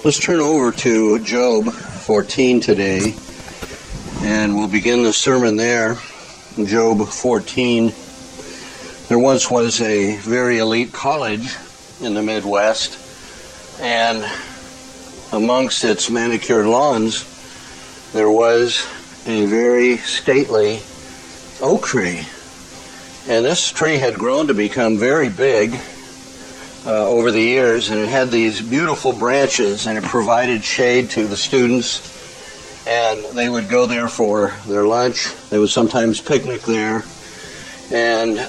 Let's turn over to Job 14 today, and we'll begin the sermon there. Job 14. There once was a very elite college in the Midwest, and amongst its manicured lawns, there was a very stately oak tree. And this tree had grown to become very big over the years, and it had these beautiful branches, and it provided shade to the students, and they would go there for their lunch. They would sometimes picnic there, and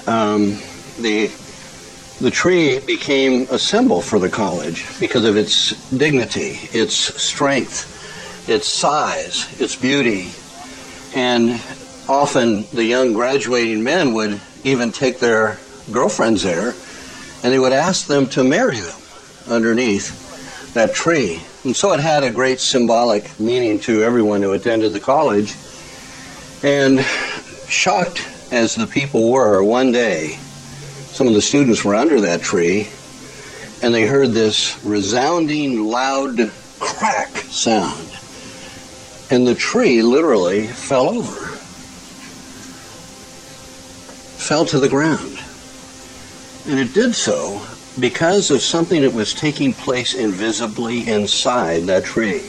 the tree became a symbol for the college because of its dignity, its strength, its size, its beauty. And often the young graduating men would even take their girlfriends there, and they would ask them to marry them underneath that tree. And so it had a great symbolic meaning to everyone who attended the college. And shocked as the people were, one day, some of the students were under that tree, and they heard this resounding, loud crack sound. And the tree literally fell over. Fell to the ground. And it did so because of something that was taking place invisibly inside that tree.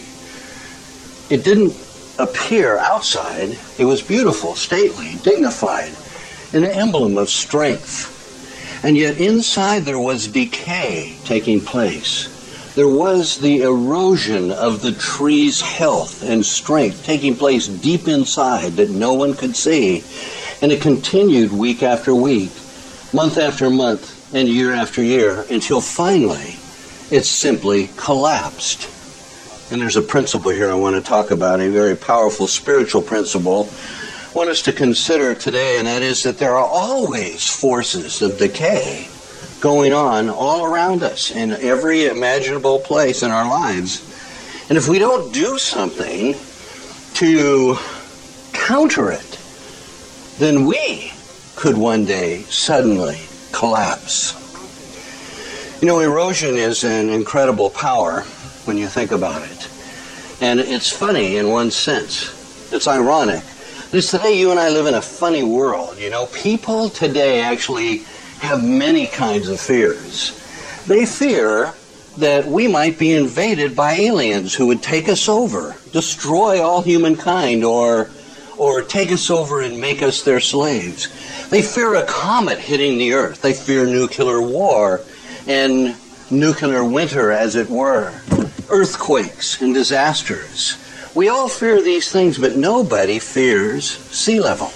It didn't appear outside. It was beautiful, stately, dignified, an emblem of strength. And yet inside there was decay taking place. There was the erosion of the tree's health and strength taking place deep inside that no one could see. And it continued week after week, month after month, and year after year, until finally it simply collapsed. And there's a principle here I want to talk about, a very powerful spiritual principle I want us to consider today, and that is that there are always forces of decay going on all around us in every imaginable place in our lives. And if we don't do something to counter it, then we could one day suddenly collapse. You know, erosion is an incredible power when you think about it. And it's funny in one sense. It's ironic. Because today you and I live in a funny world. You know, people today actually have many kinds of fears. They fear that we might be invaded by aliens who would take us over, destroy all humankind, or take us over and make us their slaves. They fear a comet hitting the earth. They fear nuclear war and nuclear winter, as it were, earthquakes and disasters. We all fear these things, but nobody fears sea level.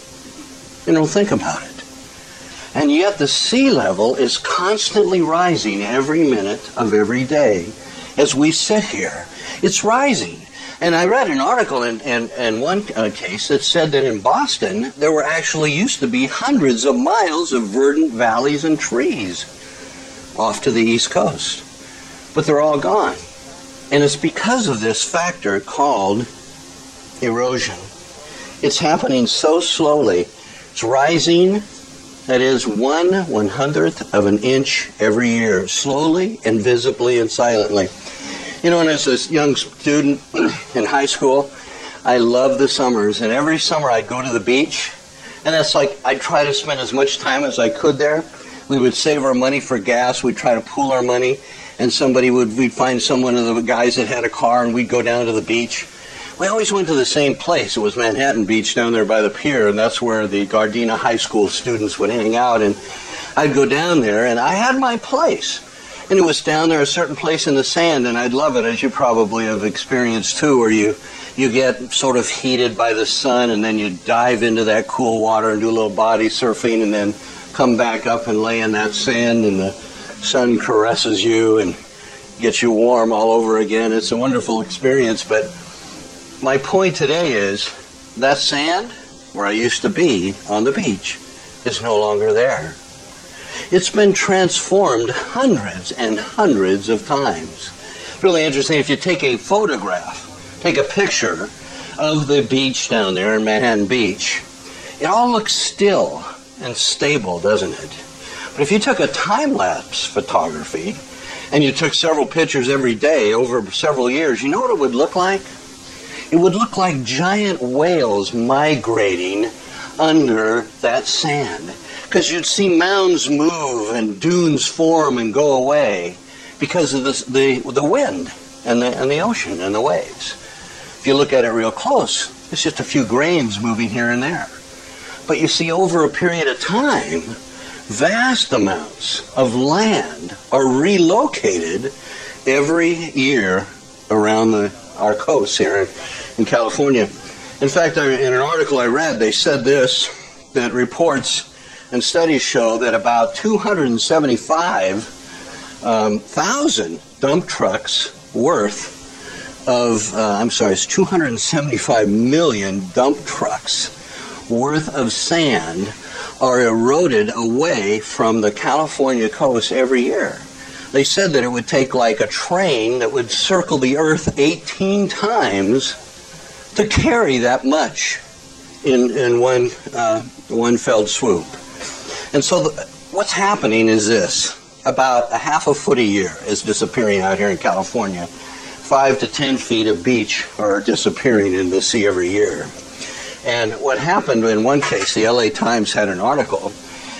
You know, think about it. And yet the sea level is constantly rising every minute of every day as we sit here. It's rising. And I read an article in one case that said that in Boston, there were actually used to be hundreds of miles of verdant valleys and trees off to the East Coast. But they're all gone. And it's because of this factor called erosion. It's happening so slowly. It's rising, that is 1/100th of an inch every year, slowly and visibly and silently. You know, and as a young student in high school, I loved the summers. And every summer I'd go to the beach. And that's like, I'd try to spend as much time as I could there. We would save our money for gas. We'd try to pool our money. And we'd find someone of the guys that had a car, and we'd go down to the beach. We always went to the same place. It was Manhattan Beach down there by the pier. And that's where the Gardena High School students would hang out. And I'd go down there, and I had my place. And it was down there a certain place in the sand, and I'd love it, as you probably have experienced too, where you get sort of heated by the sun, and then you dive into that cool water and do a little body surfing, and then come back up and lay in that sand, and the sun caresses you and gets you warm all over again. It's a wonderful experience, but my point today is that sand, where I used to be on the beach, is no longer there. It's been transformed hundreds and hundreds of times. Really interesting, if you take a photograph, take a picture of the beach down there in Manhattan Beach, it all looks still and stable, doesn't it? But if you took a time-lapse photography and you took several pictures every day over several years, you know what it would look like? It would look like giant whales migrating under that sand. Because you'd see mounds move and dunes form and go away because of the wind and the ocean and the waves. If you look at it real close, it's just a few grains moving here and there. But you see, over a period of time, vast amounts of land are relocated every year around our coasts here in California. In fact, in an article I read, they said this, that reports and studies show that about 275,000 dump trucks worth of, it's 275 million dump trucks worth of sand are eroded away from the California coast every year. They said that it would take like a train that would circle the earth 18 times to carry that much in one fell swoop. And so what's happening is this. About a half a foot a year is disappearing out here in California. 5 to 10 feet of beach are disappearing in the sea every year. And what happened in one case, the LA Times had an article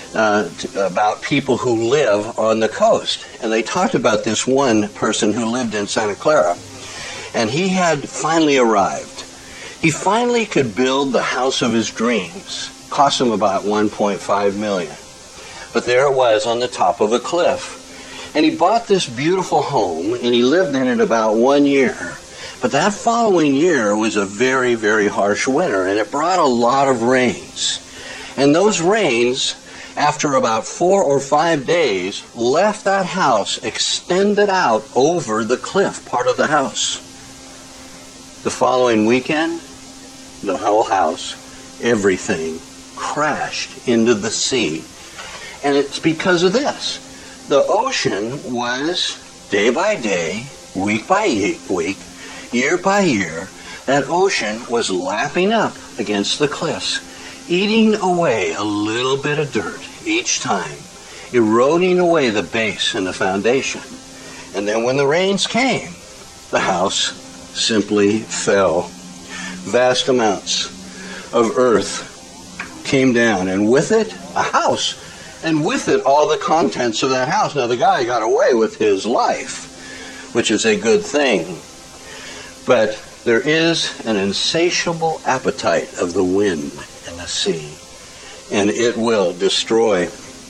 about people who live on the coast. And they talked about this one person who lived in Santa Clara. And he had finally arrived. He finally could build the house of his dreams. Cost him about $1.5 million. But there it was on the top of a cliff. And he bought this beautiful home, and he lived in it about 1 year. But that following year was a very, very harsh winter, and it brought a lot of rains. And those rains, after about 4 or 5 days, left that house extended out over the cliff, part of the house. The following weekend, the whole house, everything, crashed into the sea. And it's because of this. The ocean was, day by day, week by week, year by year, that ocean was lapping up against the cliffs, eating away a little bit of dirt each time, eroding away the base and the foundation. And then when the rains came, the house simply fell. Vast amounts of earth came down, and with it, a house. And with it, all the contents of that house. Now, the guy got away with his life, which is a good thing. But there is an insatiable appetite of the wind and the sea, and it will destroy.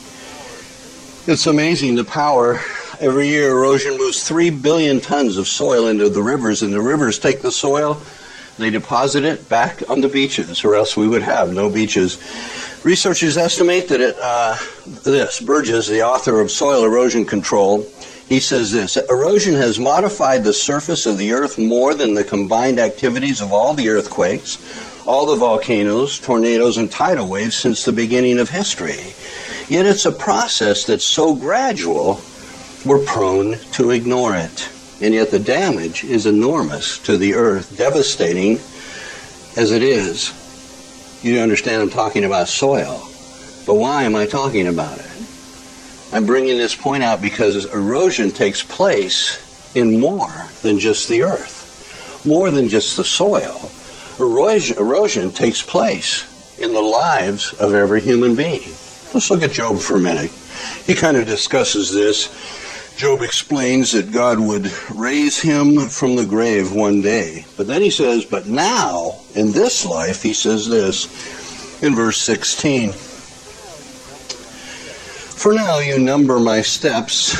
It's amazing the power. Every year, erosion moves 3 billion tons of soil into the rivers, and the rivers take the soil, they deposit it back on the beaches, or else we would have no beaches. Researchers estimate that Burgess, the author of Soil Erosion Control, he says this: erosion has modified the surface of the earth more than the combined activities of all the earthquakes, all the volcanoes, tornadoes, and tidal waves since the beginning of history. Yet it's a process that's so gradual, we're prone to ignore it. And yet the damage is enormous to the earth, devastating as it is. You understand I'm talking about soil. But why am I talking about it? I'm bringing this point out because erosion takes place in more than just the earth, more than just the soil. Erosion takes place in the lives of every human being. Let's look at Job for a minute. He kind of discusses this. Job explains that God would raise him from the grave one day. But then he says, but now, in this life, he says this in verse 16. For now you number my steps.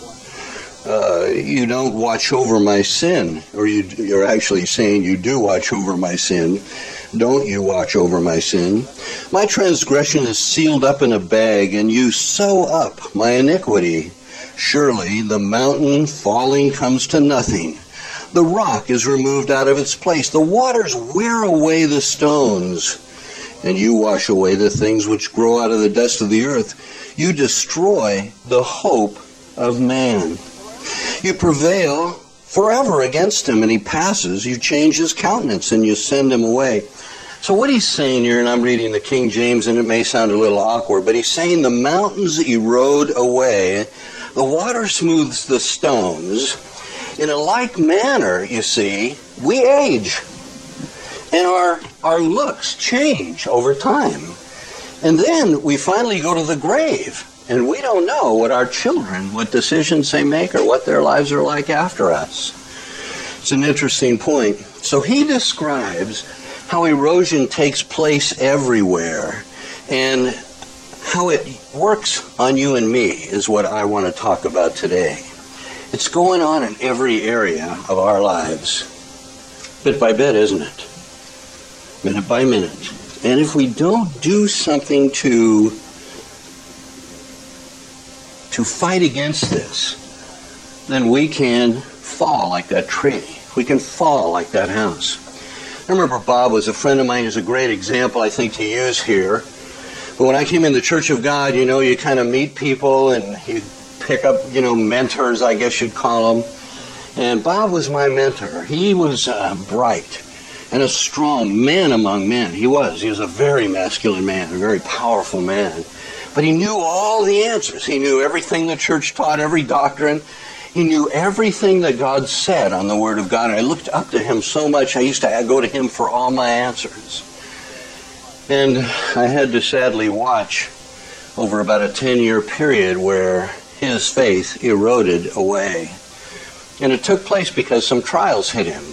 You don't watch over my sin. Or you're actually saying you do watch over my sin. Don't you watch over my sin? My transgression is sealed up in a bag, and you sew up my iniquity. Surely the mountain falling comes to nothing. The rock is removed out of its place. The waters wear away the stones. And you wash away the things which grow out of the dust of the earth. You destroy the hope of man. You prevail forever against him, and he passes. You change his countenance, and you send him away. So what he's saying here, and I'm reading the King James, and it may sound a little awkward, but he's saying the mountains erode away The water smooths the stones. In a like manner, you see, we age. And our looks change over time. And then we finally go to the grave. And we don't know what our children, what decisions they make, or what their lives are like after us. It's an interesting point. So he describes how erosion takes place everywhere, and how it works on you and me is what I want to talk about today. It's going on in every area of our lives, bit by bit, isn't it? Minute by minute. And if we don't do something to fight against this, then we can fall like that tree. We can fall like that house. I remember Bob was a friend of mine. He's a great example, I think, to use here. But when I came in the Church of God, you kind of meet people and you pick up, mentors, I guess you'd call them. And Bob was my mentor. He was bright and a strong man among men. He was a very masculine man, a very powerful man. But he knew all the answers. He knew everything the church taught, every doctrine. He knew everything that God said on the Word of God. And I looked up to him so much, I used to go to him for all my answers. And I had to sadly watch over about a 10-year period where his faith eroded away. And it took place because some trials hit him.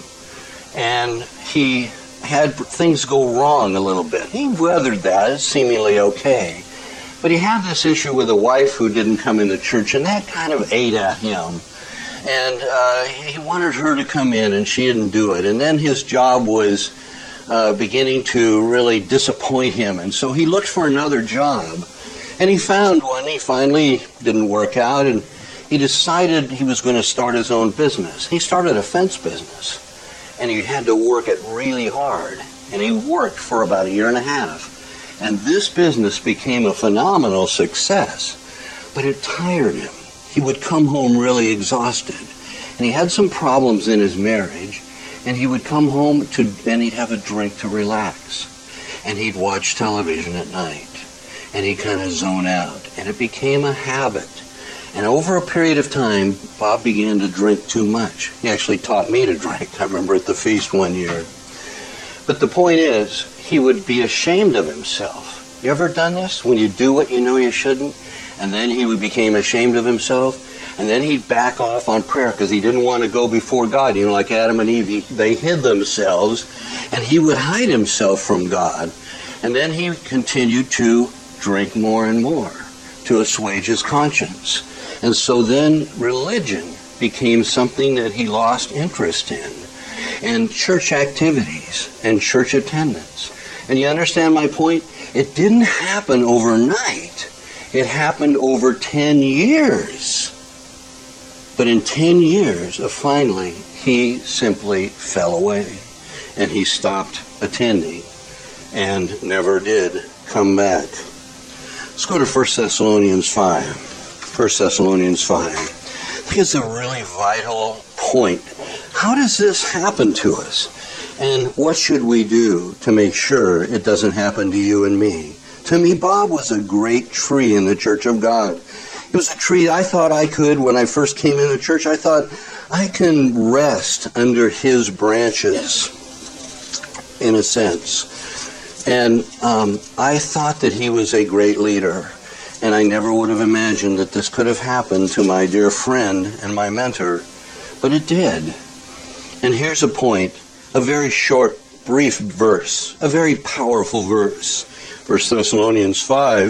And he had things go wrong a little bit. He weathered that, seemingly okay. But he had this issue with a wife who didn't come into church, and that kind of ate at him. And he wanted her to come in, and she didn't do it. And then his job was beginning to really disappoint him. And so he looked for another job. And he found one. He finally didn't work out, and he decided he was going to start his own business. He started a fence business, and he had to work it really hard. And he worked for about 1.5 years. And this business became a phenomenal success. But it tired him. He would come home really exhausted. And he had some problems in his marriage. And he would come home and he'd have a drink to relax. And he'd watch television at night. And he'd kind of zone out. And it became a habit. And over a period of time, Bob began to drink too much. He actually taught me to drink, I remember at the feast one year. But the point is, he would be ashamed of himself. You ever done this? When you do what you know you shouldn't, and then he became ashamed of himself, and then he'd back off on prayer because he didn't want to go before God. Like Adam and Eve, they hid themselves, and he would hide himself from God. And then he continued to drink more and more to assuage his conscience. And so then religion became something that he lost interest in, and church activities and church attendance. And you understand my point? It didn't happen overnight. It happened over 10 years. But in 10 years, finally, he simply fell away. And he stopped attending and never did come back. Let's go to 1 Thessalonians 5. 1 Thessalonians 5. I think it's a really vital point. How does this happen to us? And what should we do to make sure it doesn't happen to you and me? To me, Bob was a great tree in the Church of God. It was a tree I thought I could, when I first came into church, I thought I can rest under his branches, in a sense. And I thought that he was a great leader. And I never would have imagined that this could have happened to my dear friend and my mentor. But it did. And here's a point. A very short, brief verse, a very powerful verse. 1 Thessalonians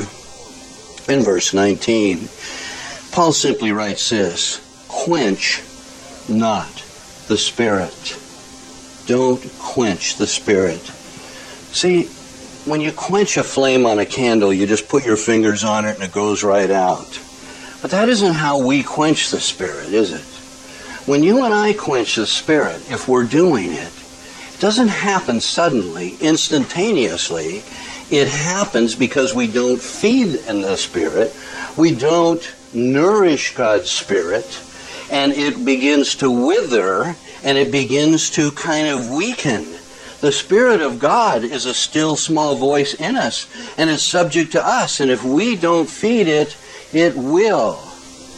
5 and verse 19. Paul simply writes this: quench not the Spirit. Don't quench the Spirit. See, when you quench a flame on a candle, you just put your fingers on it and it goes right out. But that isn't how we quench the Spirit, is it? When you and I quench the Spirit, if we're doing it, doesn't happen suddenly, instantaneously. It happens because we don't feed in the Spirit. We don't nourish God's Spirit. And it begins to wither, and it begins to kind of weaken. The Spirit of God is a still small voice in us, and it's subject to us. And if we don't feed it, it will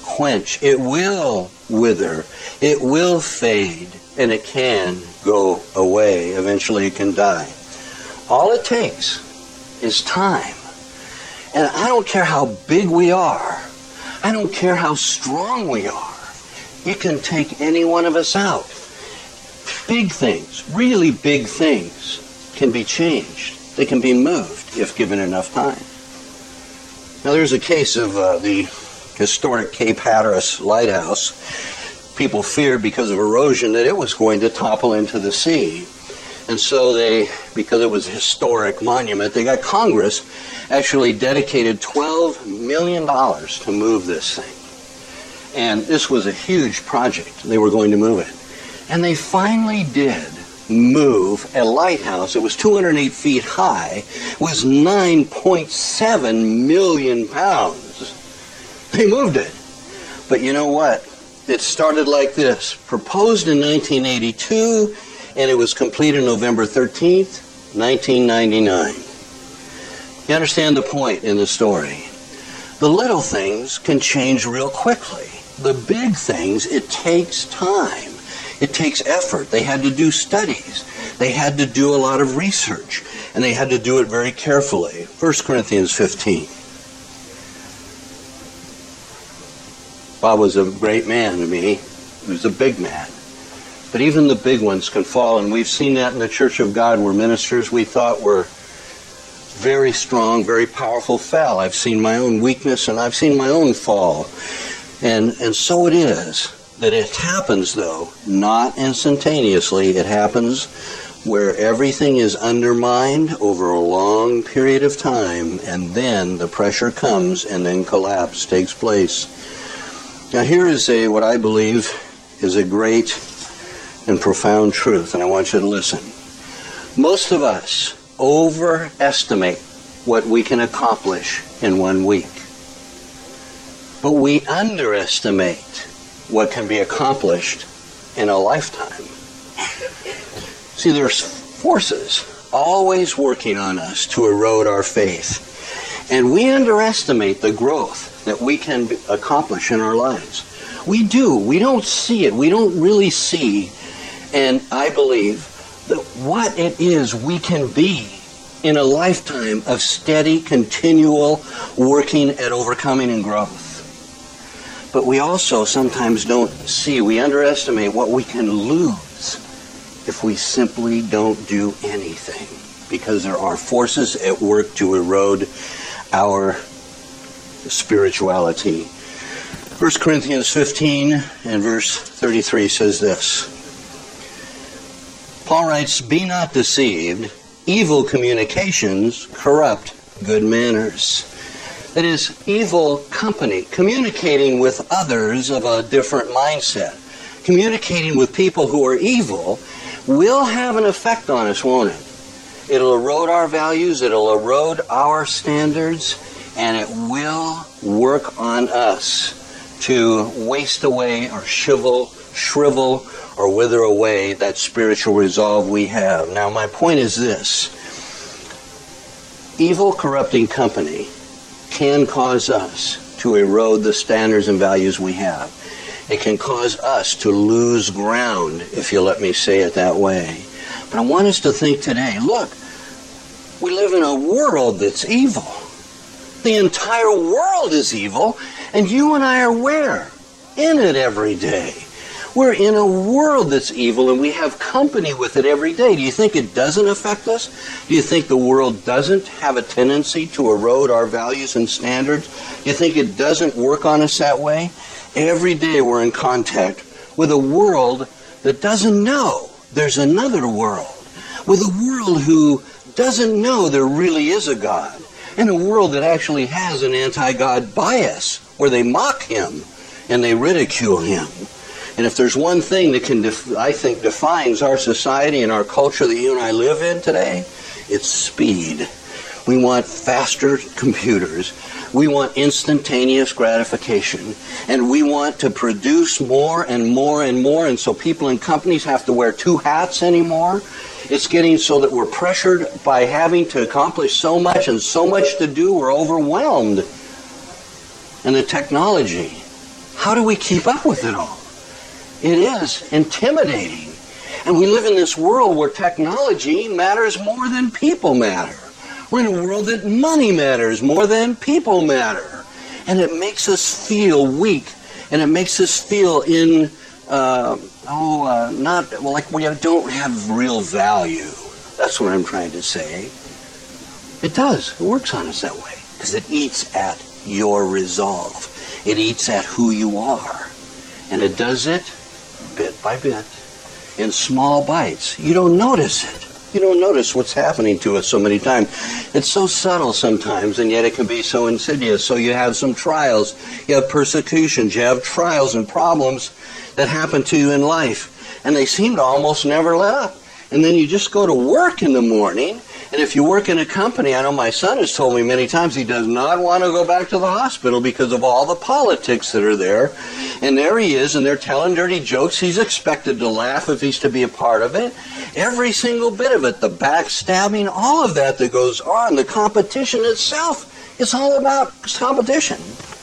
quench. It will wither. It will fade. And it can go away. Eventually it can die. All it takes is time. And I don't care how big we are. I don't care how strong we are. It can take any one of us out. Big things, really big things, can be changed. They can be moved if given enough time. Now there's a case of the historic Cape Hatteras Lighthouse. People feared because of erosion that it was going to topple into the sea. And so they, because it was a historic monument, they got Congress actually dedicated $12 million to move this thing. And this was a huge project. They were going to move it. And they finally did move a lighthouse. It was 208 feet high, was 9.7 million pounds. They moved it. But you know what? It started like this. Proposed in 1982, and it was completed November 13th, 1999. You understand the point in the story. The little things can change real quickly. The big things, it takes time. It takes effort. They had to do studies. They had to do a lot of research. And they had to do it very carefully. 1 Corinthians 15. Bob was a great man to me. He was a big man. But even the big ones can fall, and we've seen that in the Church of God where ministers we thought were very strong, very powerful fell. I've seen my own weakness, and I've seen my own fall. And so it is that it happens, though, not instantaneously. It happens where everything is undermined over a long period of time, and then the pressure comes, and then collapse takes place. Now here is what I believe is a great and profound truth, and I want you to listen. Most of us overestimate what we can accomplish in 1 week. But we underestimate what can be accomplished in a lifetime. See, there's forces always working on us to erode our faith. And we underestimate the growth that we can accomplish in our lives. We do. We don't see it. We don't really see. And I believe that what it is we can be in a lifetime of steady, continual working at overcoming and growth. But we also sometimes don't see, we underestimate what we can lose if we simply don't do anything, because there are forces at work to erode our spirituality. 1 Corinthians 15 and verse 33 says this. Paul writes, "Be not deceived, evil communications corrupt good manners." That is, evil company, communicating with others of a different mindset, communicating with people who are evil, will have an effect on us, won't it? It'll erode our values, it'll erode our standards, and it will work on us to waste away or shrivel or wither away that spiritual resolve we have. Now, my point is this. Evil, corrupting company can cause us to erode the standards and values we have. It can cause us to lose ground, if you let me say it that way. But I want us to think today, look, we live in a world that's evil. The entire world is evil, and you and I are where? In it every day. We're in a world that's evil, and we have company with it every day. Do you think it doesn't affect us? Do you think the world doesn't have a tendency to erode our values and standards? Do you think it doesn't work on us that way? Every day we're in contact with a world that doesn't know there's another world, with a world who doesn't know there really is a God, and a world that actually has an anti-God bias, where they mock him and they ridicule him. And if there's one thing that I think defines our society and our culture that you and I live in today, it's speed. We want faster computers. We want instantaneous gratification. And we want to produce more and more and more. And so people in companies have to wear two hats anymore. It's getting so that we're pressured by having to accomplish so much and so much to do. We're overwhelmed. And the technology How do we keep up with it all? It is intimidating. And we live in this world where technology matters more than people matter. We're in a world that money matters more than people matter. And it makes us feel weak. And it makes us feel like we don't have real value. That's what I'm trying to say. It does. It works on us that way. Because it eats at your resolve. It eats at who you are. And it does it bit by bit in small bites. You don't notice it. You don't notice what's happening to us so many times. It's so subtle sometimes, and yet it can be so insidious. So you have some trials, you have persecutions, you have trials and problems that happen to you in life, and they seem to almost never let up. And then you just go to work in the morning, and if you work in a company, I know my son has told me many times he does not want to go back to the hospital because of all the politics that are there. And there he is, and they're telling dirty jokes. He's expected to laugh if he's to be a part of it. Every single bit of it, the backstabbing, all of that goes on, the competition itself, it's all about competition.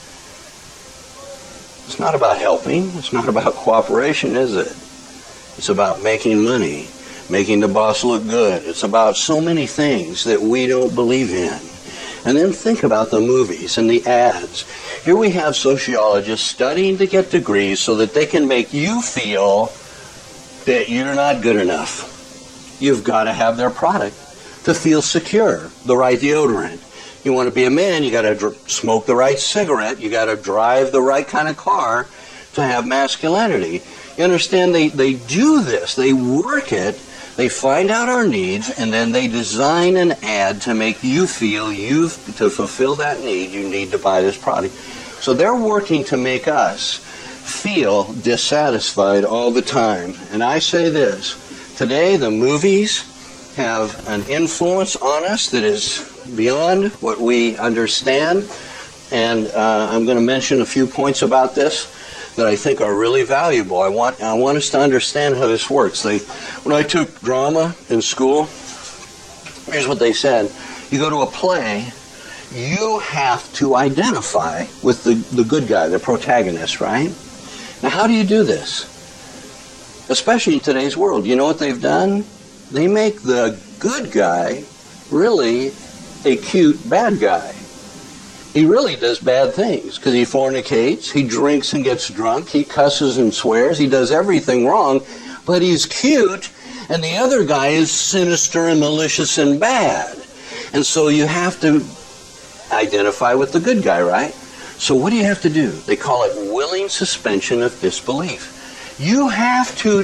It's not about helping. It's not about cooperation, is it? It's about making money. Making the boss look good. It's about so many things that we don't believe in. And then think about the movies and the ads. Here we have sociologists studying to get degrees so that they can make you feel that you're not good enough. You've got to have their product to feel secure, the right deodorant. You want to be a man, you got to smoke the right cigarette, you got to drive the right kind of car to have masculinity. You understand, they do this, they work it. They find out our needs, and then they design an ad to make you feel to fulfill that need, you need to buy this product. So they're working to make us feel dissatisfied all the time. And I say this, today the movies have an influence on us that is beyond what we understand. And I'm going to mention a few points about this that I think are really valuable. I want us to understand how this works. When I took drama in school, here's what they said. You go to a play, you have to identify with the good guy, the protagonist, right? Now, how do you do this? Especially in today's world. You know what they've done? They make the good guy really a cute bad guy. He really does bad things because he fornicates, he drinks and gets drunk, he cusses and swears, he does everything wrong, but he's cute, and the other guy is sinister and malicious and bad. And so you have to identify with the good guy, right? So what do you have to do? They call it willing suspension of disbelief. You have to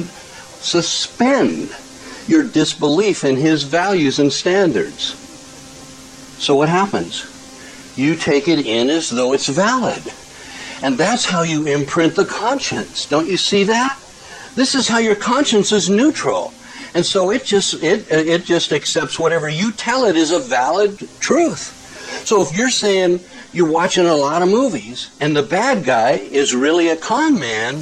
suspend your disbelief in his values and standards. So what happens? You take it in as though it's valid. And that's how you imprint the conscience. Don't you see that? This is how your conscience is neutral. And so it just accepts whatever you tell it is a valid truth. So if you're saying you're watching a lot of movies and the bad guy is really a con man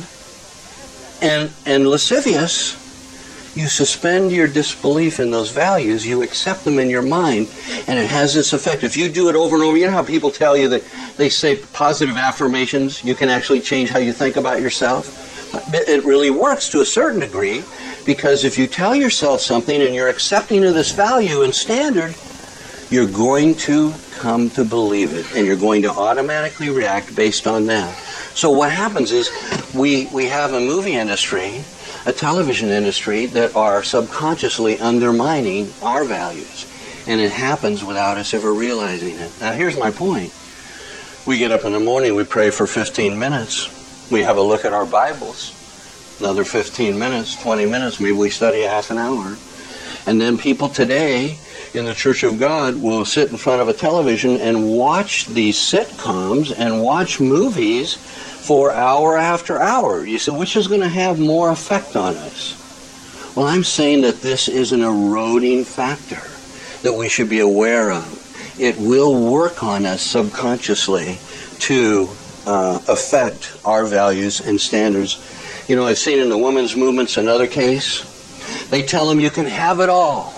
and lascivious, you suspend your disbelief in those values, you accept them in your mind, and it has this effect. If you do it over and over, you know how people tell you that they say positive affirmations, you can actually change how you think about yourself? It really works to a certain degree, because if you tell yourself something and you're accepting of this value and standard, you're going to come to believe it, and you're going to automatically react based on that. So what happens is we have a movie industry, a television industry that are subconsciously undermining our values. And it happens without us ever realizing it. Now here's my point. We get up in the morning, we pray for 15 minutes. We have a look at our Bibles. Another 15 minutes, 20 minutes, maybe we study a half an hour. And then people today in the Church of God will sit in front of a television and watch these sitcoms and watch movies for hour after hour. You say, which is going to have more effect on us? Well, I'm saying that this is an eroding factor that we should be aware of. It will work on us subconsciously to affect our values and standards. You know, I've seen in the women's movements another case. They tell them you can have it all.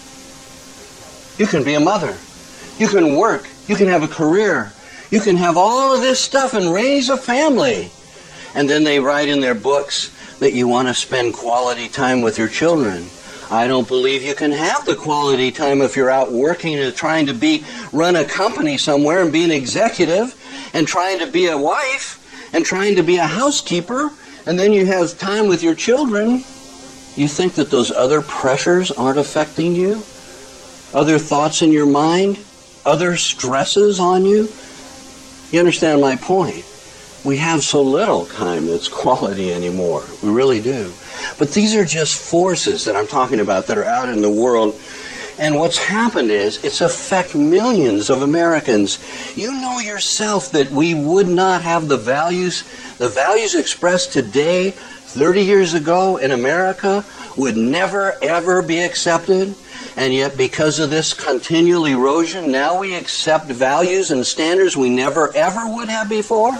You can be a mother. You can work. You can have a career. You can have all of this stuff and raise a family. And then they write in their books that you want to spend quality time with your children. I don't believe you can have the quality time if you're out working and trying to run a company somewhere and be an executive and trying to be a wife and trying to be a housekeeper, and then you have time with your children. You think that those other pressures aren't affecting you? Other thoughts in your mind? Other stresses on you? You understand my point? We have so little time that's quality anymore. We really do. But these are just forces that I'm talking about that are out in the world. And what's happened is it's affected millions of Americans. You know yourself that we would not have the values expressed today, 30 years ago in America, would never, ever be accepted. And yet, because of this continual erosion, now we accept values and standards we never, ever would have before.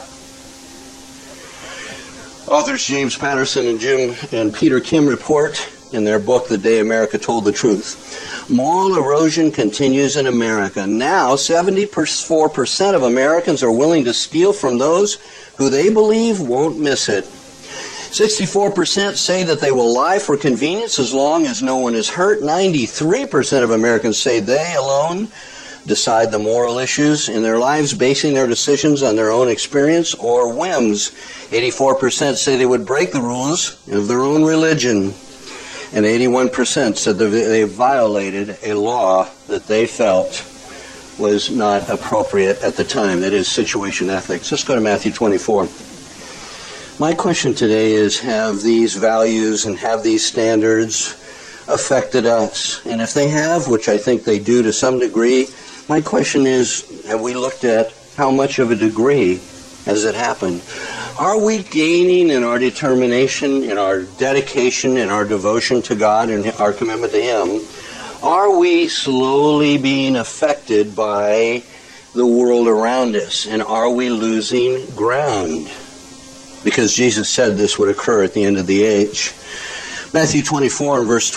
Authors James Patterson and Peter Kim report in their book, The Day America Told the Truth. Moral erosion continues in America. Now, 74% of Americans are willing to steal from those who they believe won't miss it. 64% say that they will lie for convenience as long as no one is hurt. 93% of Americans say they alone decide the moral issues in their lives, basing their decisions on their own experience or whims. 84% say they would break the rules of their own religion. And 81% said that they violated a law that they felt was not appropriate at the time. That is situation ethics. Let's go to Matthew 24. My question today is, have these values and have these standards affected us? And if they have, which I think they do to some degree, my question is, have we looked at how much of a degree has it happened? Are we gaining in our determination, in our dedication, in our devotion to God and our commitment to Him? Are we slowly being affected by the world around us? And are we losing ground? Because Jesus said this would occur at the end of the age. Matthew 24 and verse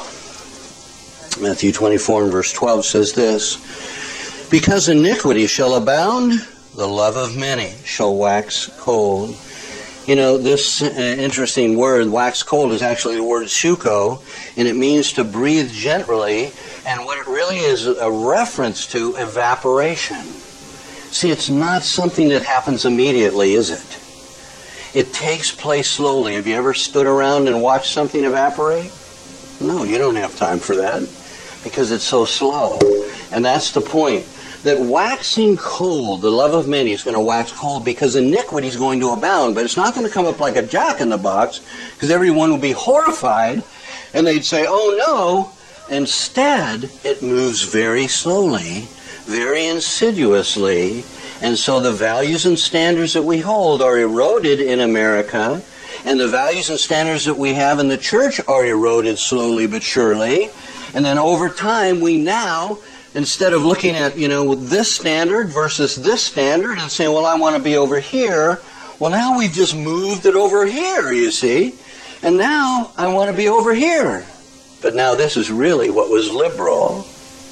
12. Matthew 24 and verse 12 says this: Because iniquity shall abound, the love of many shall wax cold. You know, this interesting word, wax cold, is actually the word shuko, and it means to breathe gently, and what it really is a reference to evaporation. See, it's not something that happens immediately, is it? It takes place slowly. Have you ever stood around and watched something evaporate? No, you don't have time for that because it's so slow. And that's the point. That waxing cold, the love of many is going to wax cold because iniquity is going to abound. But it's not going to come up like a jack in the box because everyone will be horrified and they'd say, oh no. Instead, it moves very slowly, very insidiously. And so the values and standards that we hold are eroded in America, and the values and standards that we have in the church are eroded slowly but surely. And then over time, we now, instead of looking at, this standard versus this standard and saying, well, I want to be over here, well, now we've just moved it over here, you see. And now I want to be over here. But now this is really what was liberal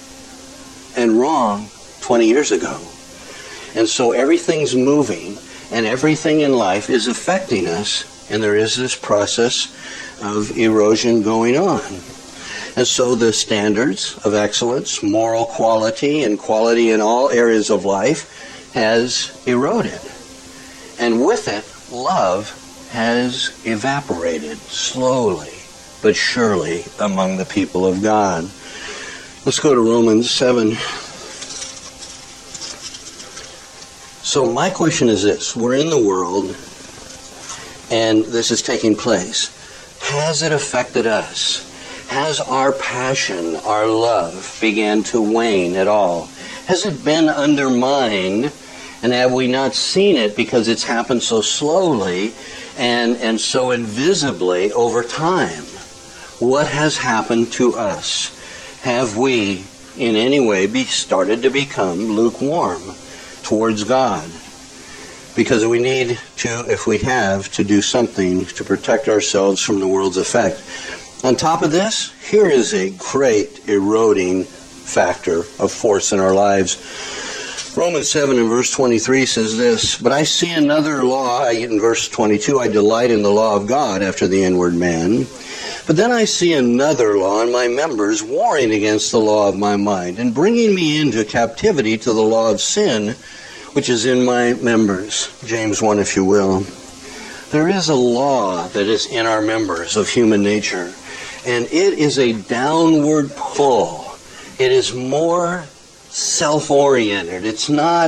and wrong 20 years ago. And so everything's moving, and everything in life is affecting us, and there is this process of erosion going on. And so the standards of excellence, moral quality, and quality in all areas of life has eroded. And with it, love has evaporated slowly but surely among the people of God. Let's go to Romans 7. So my question is this: we're in the world, and this is taking place. Has it affected us? Has our passion, our love, began to wane at all? Has it been undermined, and have we not seen it because it's happened so slowly and so invisibly over time? What has happened to us? Have we, in any way, started to become lukewarm towards God? Because we need to, if we have, to do something to protect ourselves from the world's effect. On top of this, here is a great eroding factor of force in our lives. Romans 7 and verse 23 says this, "But I see another law," in verse 22, "I delight in the law of God after the inward man. But then I see another law in my members, warring against the law of my mind, and bringing me into captivity to the law of sin, which is in my members." James 1, if you will. There is a law that is in our members of human nature, and it is a downward pull. It is more self-oriented. It's not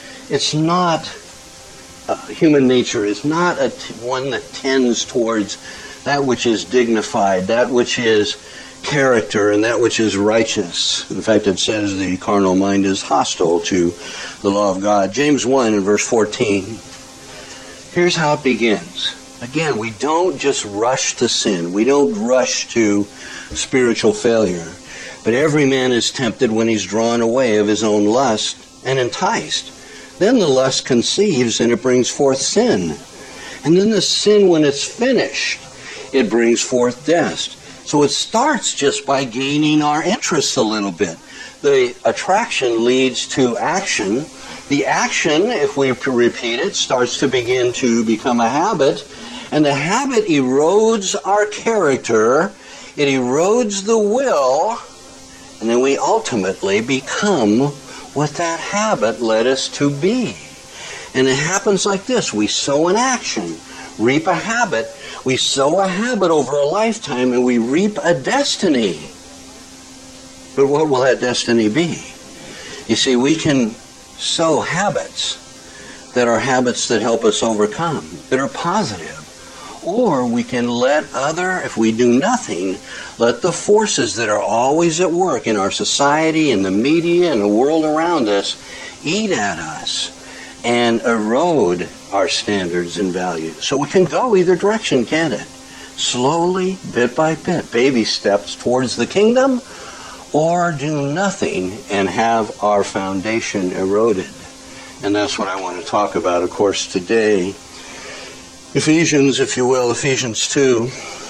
human nature is not one that tends towards that which is dignified, that which is character, and that which is righteous. In fact, it says the carnal mind is hostile to the law of God. James 1 and verse 14. Here's how it begins. Again, we don't just rush to sin. We don't rush to spiritual failure. But every man is tempted when he's drawn away of his own lust and enticed. Then the lust conceives and it brings forth sin. And then the sin, when it's finished, it brings forth death. So it starts just by gaining our interest a little bit. The attraction leads to action. The action, if we repeat it, starts to begin to become a habit. And the habit erodes our character. It erodes the will. And then we ultimately become what that habit led us to be. And it happens like this. We sow an action, reap a habit. We sow a habit over a lifetime, and we reap a destiny. But what will that destiny be? You see, we can sow habits that are habits that help us overcome, that are positive. Or we can if we do nothing, let the forces that are always at work in our society, in the media, and the world around us, eat at us and erode our standards and values. So we can go either direction, can't it? Slowly, bit by bit, baby steps towards the kingdom, or do nothing and have our foundation eroded. And that's what I want to talk about, of course, today. Ephesians, if you will, Ephesians 2.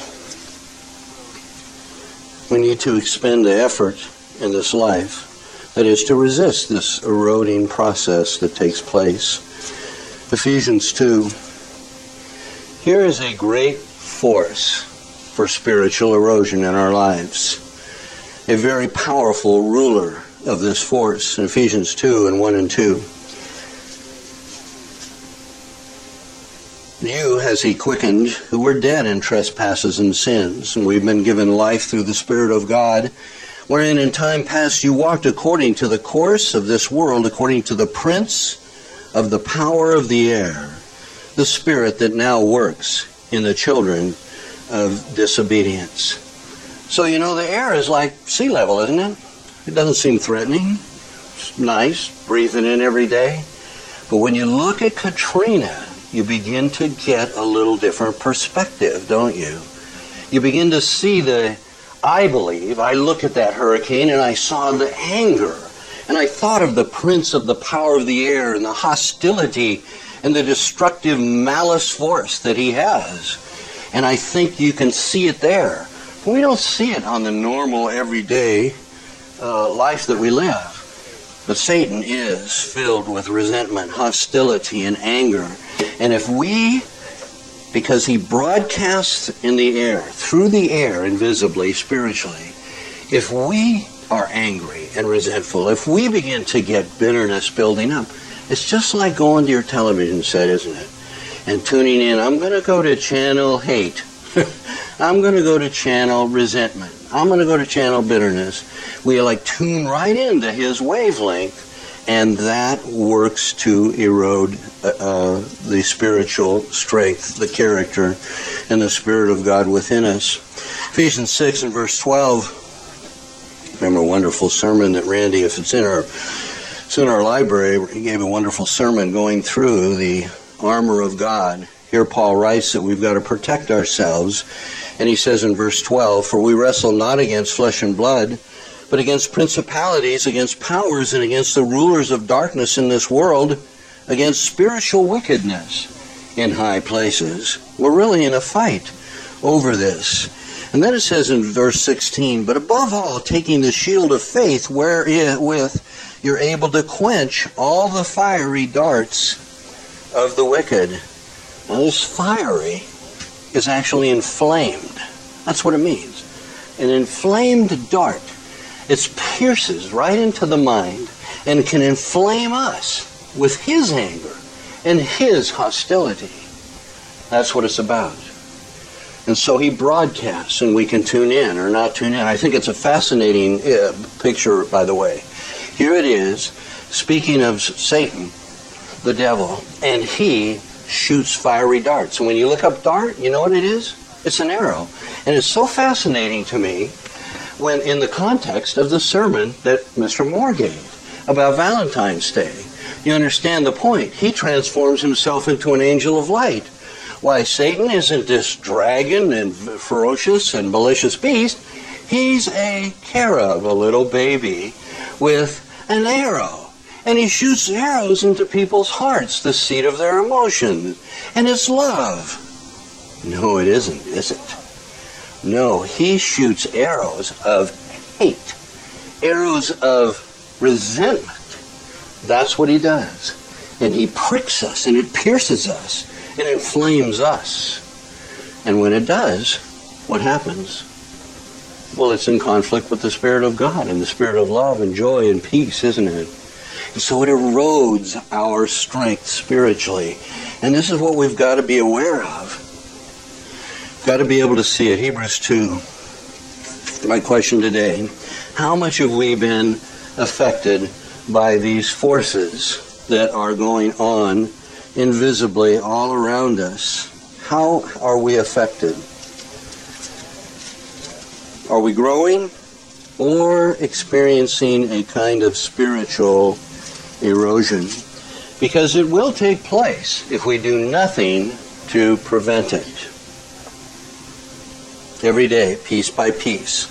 We need to expend the effort in this life, that is, to resist this eroding process that takes place. Ephesians 2. Here is a great force for spiritual erosion in our lives. A very powerful ruler of this force in Ephesians 2 and 1 and 2. You has he quickened, who were dead in trespasses and sins, and we've been given life through the Spirit of God, wherein in time past you walked according to the course of this world, according to the prince of the power of the air, the spirit that now works in the children of disobedience. So, you know, the air is like sea level, isn't it? It doesn't seem threatening. It's nice, breathing in every day. But when you look at Katrina, you begin to get a little different perspective, don't you? You begin to see I look at that hurricane and I saw the anger. And I thought of the prince of the power of the air and the hostility and the destructive malice force that he has. And I think you can see it there. We don't see it on the normal, everyday life that we live. But Satan is filled with resentment, hostility, and anger. And if because he broadcasts in the air, through the air, invisibly, spiritually, if we are angry and resentful, if we begin to get bitterness building up, it's just like going to your television set, isn't it? And tuning in, I'm going to go to channel hate. I'm going to go to channel resentment. I'm going to go to channel bitterness. We tune right into his wavelength, and that works to erode the spiritual strength, the character, and the Spirit of God within us. Ephesians 6 and verse 12. Remember a wonderful sermon that Randy, if it's in our library, he gave a wonderful sermon going through the armor of God. Here Paul writes that we've got to protect ourselves. And he says in verse 12, "For we wrestle not against flesh and blood, but against principalities, against powers, and against the rulers of darkness in this world, against spiritual wickedness in high places." We're really in a fight over this. And then it says in verse 16, but above all, taking the shield of faith, wherewith you're able to quench all the fiery darts of the wicked. Now this fiery is actually inflamed. That's what it means. An inflamed dart. It pierces right into the mind and can inflame us with his anger and his hostility. That's what it's about. And so he broadcasts, and we can tune in or not tune in. I think it's a fascinating picture, by the way. Here it is, speaking of Satan, the devil, and he shoots fiery darts. And when you look up dart, you know what it is? It's an arrow. And it's so fascinating to me when in the context of the sermon that Mr. Moore gave about Valentine's Day. You understand the point. He transforms himself into an angel of light. Why, Satan isn't this dragon and ferocious and malicious beast. He's a cherub, a little baby, with an arrow. And he shoots arrows into people's hearts, the seat of their emotions. And it's love. No, it isn't, is it? No, he shoots arrows of hate, arrows of resentment. That's what he does. And he pricks us, and it pierces us. It inflames us. And when it does, what happens? Well, it's in conflict with the Spirit of God and the Spirit of love and joy and peace, isn't it? And so it erodes our strength spiritually. And this is what we've got to be aware of. Got to be able to see it. Hebrews 2. My question today, how much have we been affected by these forces that are going on invisibly all around us? How are we affected? Are we growing or experiencing a kind of spiritual erosion? Because it will take place if we do nothing to prevent it. Every day, piece by piece.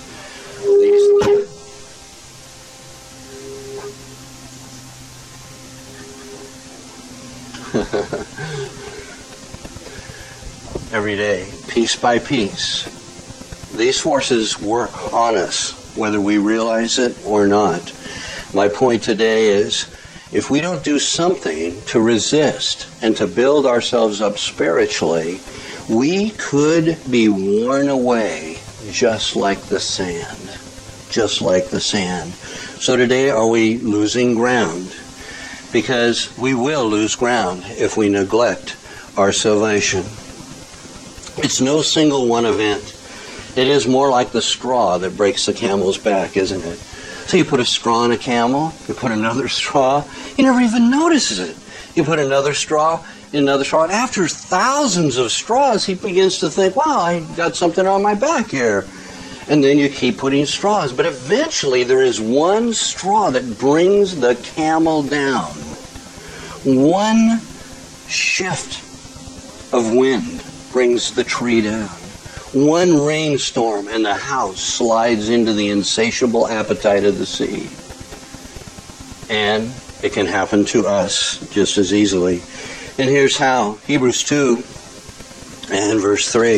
Every day, piece by piece. These forces work on us, whether we realize it or not. My point today is, if we don't do something to resist and to build ourselves up spiritually, we could be worn away just like the sand. Just like the sand. So today, are we losing ground? Because we will lose ground if we neglect our salvation. It's no single one event. It is more like the straw that breaks the camel's back, isn't it? So you put a straw in a camel, you put another straw, he never even notices it. You put another straw in another straw, and after thousands of straws, he begins to think, wow, I got something on my back here. And then you keep putting straws. But eventually there is one straw that brings the camel down. One shift of wind brings the tree down. One rainstorm and the house slides into the insatiable appetite of the sea. And it can happen to us just as easily. And here's how. Hebrews 2 and verse 3.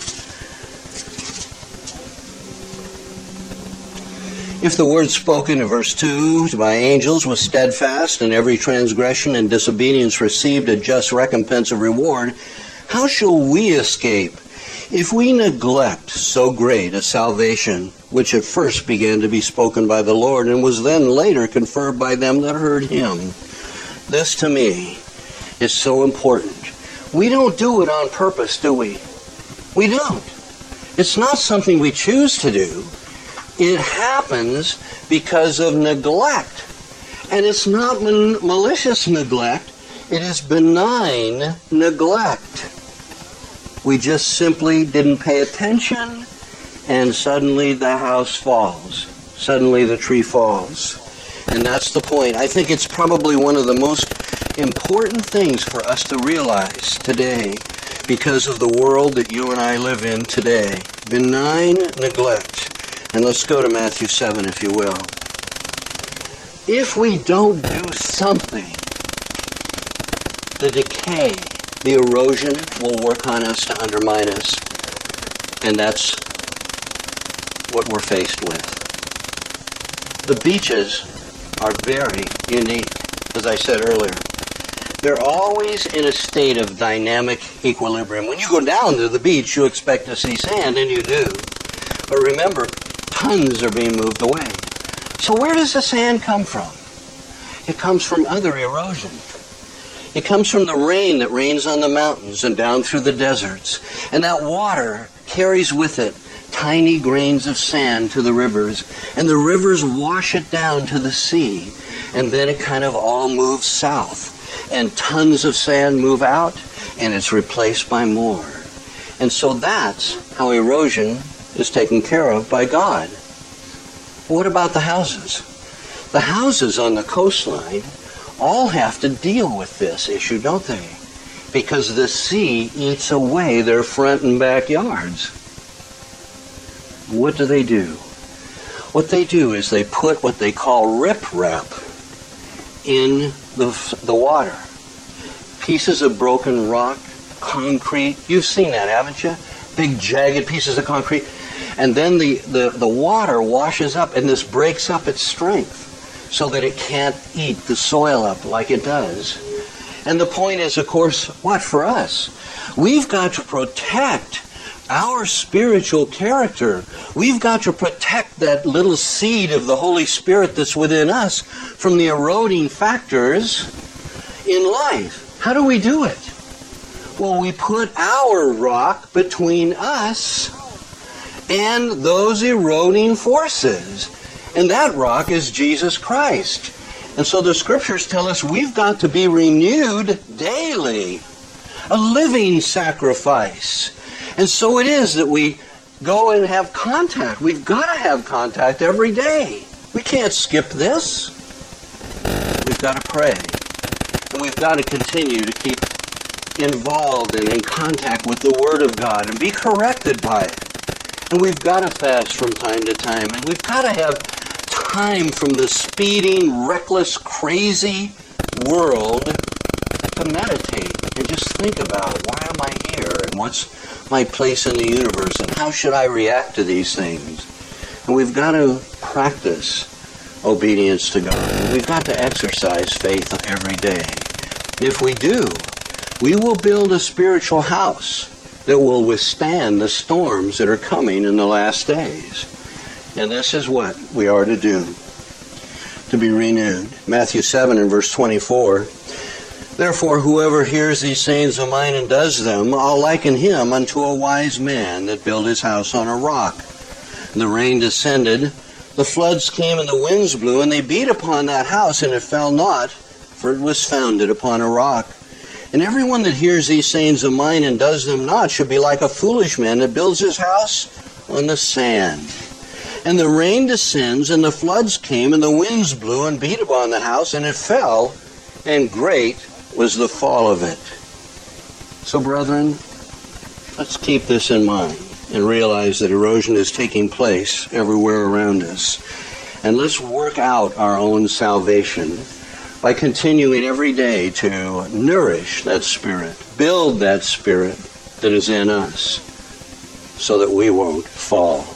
If the word spoken in verse 2 by angels was steadfast, and every transgression and disobedience received a just recompense of reward, how shall we escape if we neglect so great a salvation, which at first began to be spoken by the Lord, and was then later conferred by them that heard him? This to me is so important. We don't do it on purpose, do we? We don't. It's not something we choose to do. It happens because of neglect. And it's not malicious neglect. It is benign neglect. We just simply didn't pay attention, and suddenly the house falls. Suddenly the tree falls. And that's the point. I think it's probably one of the most important things for us to realize today because of the world that you and I live in today. Benign neglect. And let's go to Matthew 7, if you will. If we don't do something, the decay, the erosion will work on us to undermine us. And that's what we're faced with. The beaches are very unique, as I said earlier. They're always in a state of dynamic equilibrium. When you go down to the beach, you expect to see sand, and you do. But remember, tons are being moved away. So where does the sand come from? It comes from other erosion. It comes from the rain that rains on the mountains and down through the deserts. And that water carries with it tiny grains of sand to the rivers. And the rivers wash it down to the sea. And then it kind of all moves south. And tons of sand move out, and it's replaced by more. And so that's how erosion is taken care of by God. What about the houses? The houses on the coastline all have to deal with this issue, don't they? Because the sea eats away their front and backyards. What do? What they do is they put what they call riprap in the water. Pieces of broken rock, concrete. You've seen that, haven't you? Big jagged pieces of concrete. And then the water washes up, and this breaks up its strength so that it can't eat the soil up like it does. And the point is, of course, what for us? We've got to protect our spiritual character. We've got to protect that little seed of the Holy Spirit that's within us from the eroding factors in life. How do we do it? Well, we put our rock between us and those eroding forces. And that rock is Jesus Christ. And so the scriptures tell us we've got to be renewed daily, a living sacrifice. And so it is that we go and have contact. We've got to have contact every day. We can't skip this. We've got to pray. And we've got to continue to keep involved and in contact with the Word of God and be corrected by it. And we've got to fast from time to time. And we've got to have time from the speeding, reckless, crazy world to meditate and just think about, why am I here? And what's my place in the universe? And how should I react to these things? And we've got to practice obedience to God. And we've got to exercise faith every day. If we do, we will build a spiritual house that will withstand the storms that are coming in the last days. And this is what we are to do, to be renewed. Matthew 7 and verse 24. Therefore, whoever hears these sayings of mine and does them, I'll liken him unto a wise man that built his house on a rock. And the rain descended, the floods came, and the winds blew, and they beat upon that house, and it fell not, for it was founded upon a rock. And everyone that hears these sayings of mine and does them not should be like a foolish man that builds his house on the sand. And the rain descends, and the floods came, and the winds blew and beat upon the house, and it fell, and great was the fall of it. So, brethren, let's keep this in mind and realize that erosion is taking place everywhere around us. And let's work out our own salvation by continuing every day to nourish that spirit, build that spirit that is in us, so that we won't fall.